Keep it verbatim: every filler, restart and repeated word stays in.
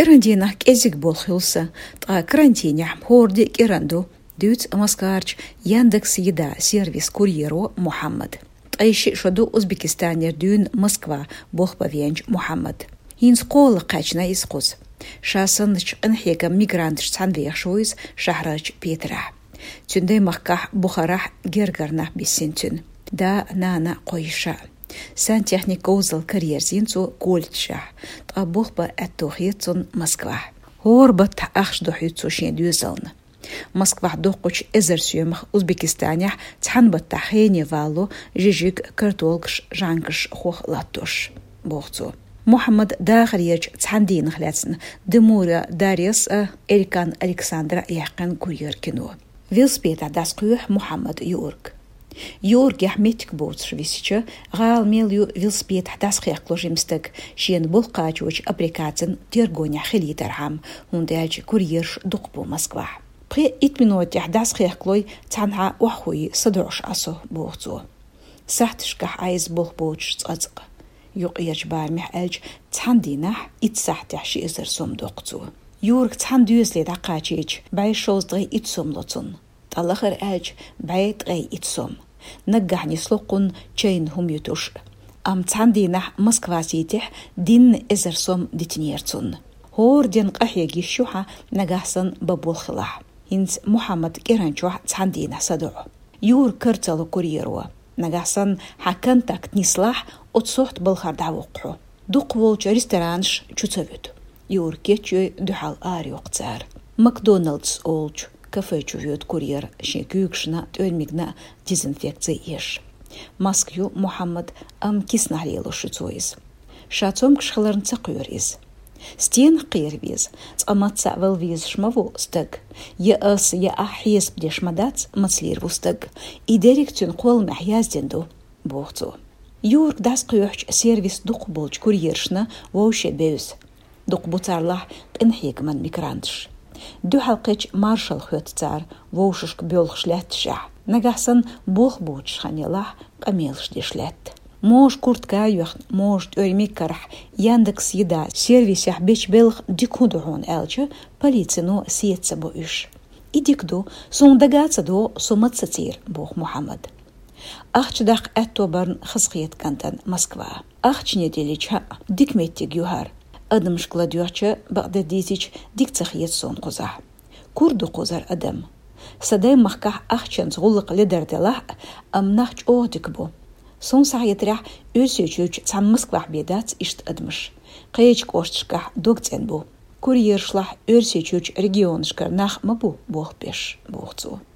карантинах кезик болхилса, та карантинях хорди киранду, дюц маскарч Яндекс Еда сервис курьеру Мухаммад. Тайши шоду Узбекистанер дюн Москва бохпавенч Мухаммад. Хин скола качна искус. Шасанч анхека мигрантш цанвех шуиз шахрач Петра. Тюндей махках Бухарах гергарнах бисентюн. Да нана койша. Сантехник озал карьерзинцу кольтша. Та бохба аттохицун Москва. Хорбат ахшдохицу шендюзална. Москва дохуч эзерсюмах Узбекистанях цанбат тахене валу жижик картолгш жангш хох латуш. Бохцу. Мухаммад Дахарьевич цандин хляцн Демура Дарьяс Эрикан Александра яхкан курьер кино. Велспета дасқух Мухаммад Юрк. Юрк яхметик боцш висича гал мелю велспет дасқиях кложимстек шен булқачуч априкацин тергоня хилитархам хундалж курьерш дуқпу Москва. При ит минут яхдасқиях клой цанха вахуи садрош асо бохцу. Сахтшках айз булбоч цацқ. Юк яжбар мехэлж цандинах итсахтях шизер сумдоқцу. Юрк цандюзле дақачич бай шоздгай итсумлоцун. Талахар элж бай тгай итсум. Наггахни слоқун чейн хумютуш. Ам цандинах Москва ситих дин эзерсум дитнерцун. Хор дин қахяги шуха нагахсан бабулхилах. Инц Мухаммад Керанчух цандина садуу. Юр кырцалу курьеруа. Нагасан хакантак нислах отсохт балхардавуқу. Дуқ волч ресторанш чуцавют. Юр кетчуй духал ариоқ цар. Макдоналдс олч кафе чувет курьер шекюкшна тölмигна дезинфекция еш. Москвю Мухаммад ам киснахлелу шуцуиз. Шацом кшхаларн цақуйриз. Стен қирвиз, цаматса велвиз шмаву стыг. Я ас я ахиес бдешмадац мацлирву стыг. И дирекцион қол мәхязденду бохцу. Юрк дас қуйхч сервис дуқ болч курьершна воуше беуз. Дуқ буцарлах қинхегман мигрантш. Ду халқич маршал хет цар воушшк бёлхшлятша. Нагасан бох боч ханелах камелш дешлят. Мож куртка юх, мож тölмиккарах Яндекс Еда сервисях беч белх дикудугун элче полицину сиетса бо үш. И дикду сондагатса до соматсатир бох Мухаммад. Ахчдах аттобарн хасқиет кантан Москва. Ахч неделича дикметтиг юхар. Адымш кладюача багдадисич дикцахиет сон қоза. Курду қозар адам. Садай махках ахчан зғулық ледерделах амнахч оғдикбу. Сон сағетрях өсөчөч цан Москвах бедац ишт адмыш. Қейч коштшках догцен бу. Курьершлах өсөчөч регионшкар нах мабу бог пеш бохцу.